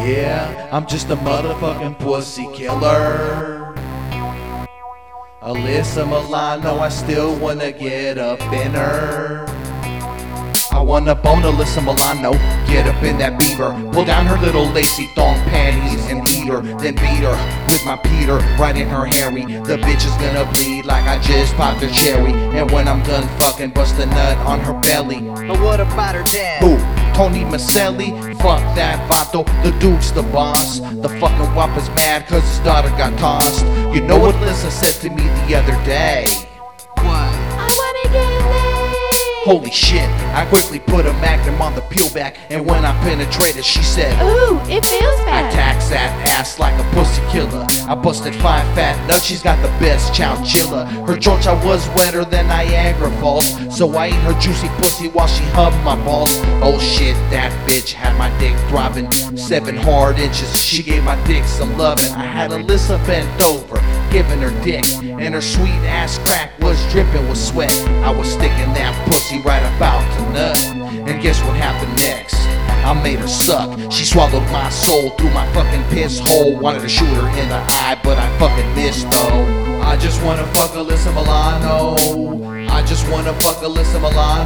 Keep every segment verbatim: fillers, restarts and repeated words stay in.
Yeah, I'm just a motherfucking pussy killer. Alyssa Milano, I still wanna get up in her. I wanna bone Alyssa Milano, get up in that beaver, pull down her little lacy thong panties and eat her, then beat her with my Peter right in her hairy. The bitch is gonna bleed like I just popped a cherry, and when I'm done fucking, bust a nut on her belly. But what about her dad? Who? Tony Maselli? Fuck that vato, the dude's the boss. The fucking wop is mad cause his daughter got tossed. You know what Alyssa said to me the other day? What? I wanna get laid. Holy shit, I quickly put a magnum on the peel back, and when I penetrated she said, Ooh, it feels I bad. tax that ass like a pussy killer. I busted five fat nuts, she's got the best chow chilla. Her chocha was wetter than Niagara Falls, so I ate her juicy pussy while she humped my balls. Oh shit, that bitch had my dick throbbing, seven hard inches, she gave my dick some loving. I had Alyssa bent over, giving her dick, and her sweet ass crack was dripping with sweat. I was sticking that pussy right about to nut, and guess what happened next? I made her suck. She swallowed my soul through my fucking piss hole. Wanted to shoot her in the eye, but I fucking missed though. I just wanna fuck Alyssa Milano. I just wanna fuck Alyssa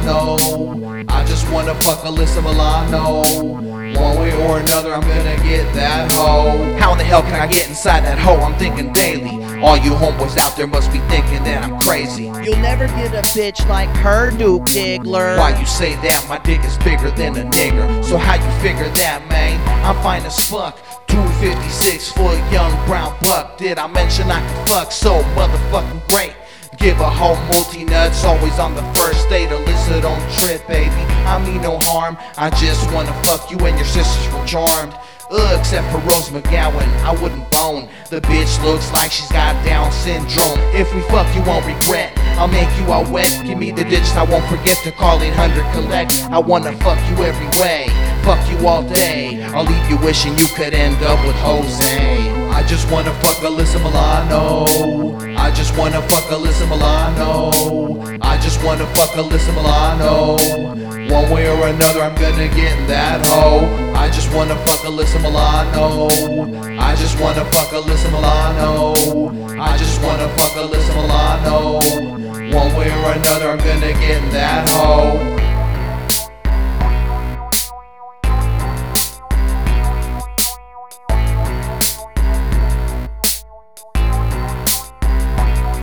Milano. I just wanna fuck Alyssa Milano. One way or another, I'm gonna get that hoe. How in the hell can I get inside that hoe? I'm thinking daily. All you homeboys out there must be thinking that I'm crazy. You'll never get a bitch like her, Duke Diggler. Why you say that? My dick is bigger than a nigger. So how you figure that, man? I'm fine as fuck. two fifty-six foot young brown buck. Did I mention I could fuck so motherfucking great? Give a hoe multi-nuts, always on the first date. Alyssa, don't trip, baby, I mean no harm. I just wanna fuck you and your sisters were charmed. Ugh, except for Rose McGowan, I wouldn't bone. The bitch looks like she's got Down syndrome. If we fuck, you won't regret. I'll make you all wet. Give me the digits, I won't forget to call eight hundred collect. I wanna fuck you every way, fuck you all day. I'll leave you wishing you could end up with Jose. I just wanna fuck Alyssa Milano. I just wanna fuck Alyssa Milano. I just wanna fuck Alyssa Milano. One way or another, I'm gonna get that hoe. I just wanna fuck Alyssa Milano. I just wanna fuck Alyssa Milano. I just wanna fuck Alyssa Milano. One way or another, I'm gonna get that hoe.